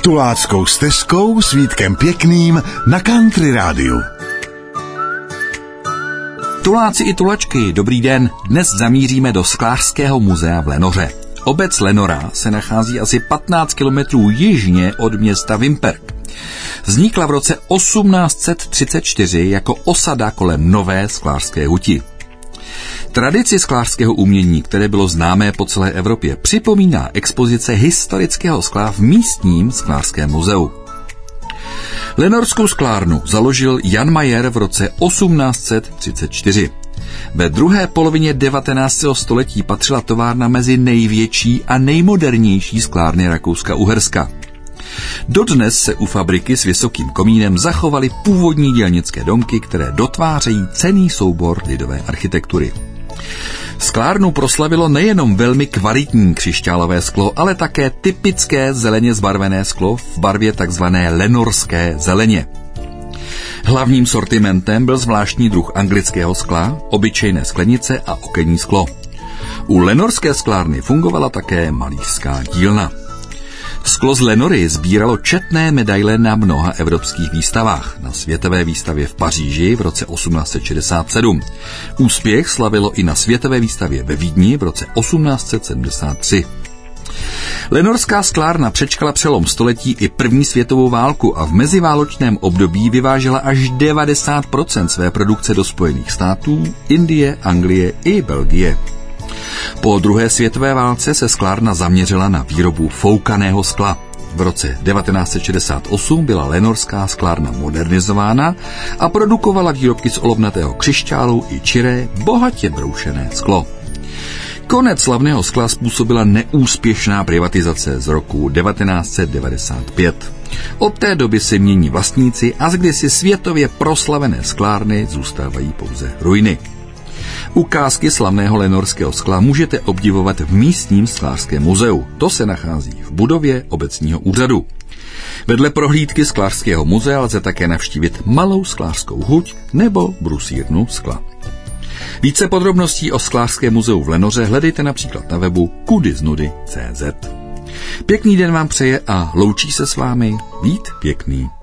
Tuláckou stezkou s Vítkem Pěkným na Country Rádiu. Tuláci i tulačky, dobrý den. Dnes zamíříme do Sklářského muzea v Lenoře. Obec Lenora se nachází asi 15 kilometrů jižně od města Vimperk. Vznikla v roce 1834 jako osada kolem Nové sklářské huti. Tradici sklářského umění, které bylo známé po celé Evropě, připomíná expozice historického skla v místním sklářském muzeu. Lenorskou sklárnu založil Jan Mayer v roce 1834. Ve druhé polovině 19. století patřila továrna mezi největší a nejmodernější sklárny Rakouska-Uherska. Dodnes se u fabriky s vysokým komínem zachovaly původní dělnické domky, které dotvářejí cenný soubor lidové architektury. Sklárnu proslavilo nejenom velmi kvalitní křišťálové sklo, ale také typické zeleně zbarvené sklo v barvě takzvané lenorské zeleně. Hlavním sortimentem byl zvláštní druh anglického skla, obyčejné sklenice a okenní sklo. U lenorské sklárny fungovala také malířská dílna. Sklo z Lenory sbíralo četné medaile na mnoha evropských výstavách. Na světové výstavě v Paříži v roce 1867. Úspěch slavilo i na světové výstavě ve Vídni v roce 1873. Lenorská sklárna přečkala přelom století i první světovou válku a v meziválečném období vyvážela až 90% své produkce do Spojených států, Indie, Anglie i Belgie. Po druhé světové válce se sklárna zaměřila na výrobu foukaného skla. V roce 1968 byla lenorská sklárna modernizována a produkovala výrobky z olovnatého křišťálu i čiré, bohatě broušené sklo. Konec slavného skla způsobila neúspěšná privatizace z roku 1995. Od té doby se mění vlastníci a z kdysi světově proslavené sklárny zůstávají pouze ruiny. Ukázky slavného lenorského skla můžete obdivovat v místním sklářském muzeu. To se nachází v budově obecního úřadu. Vedle prohlídky sklářského muzea lze také navštívit malou sklářskou huť nebo brusírnu skla. Více podrobností o sklářském muzeu v Lenoře hledejte například na webu kudyznudy.cz. Pěkný den vám přeje a loučí se s vámi Vít Pěkný.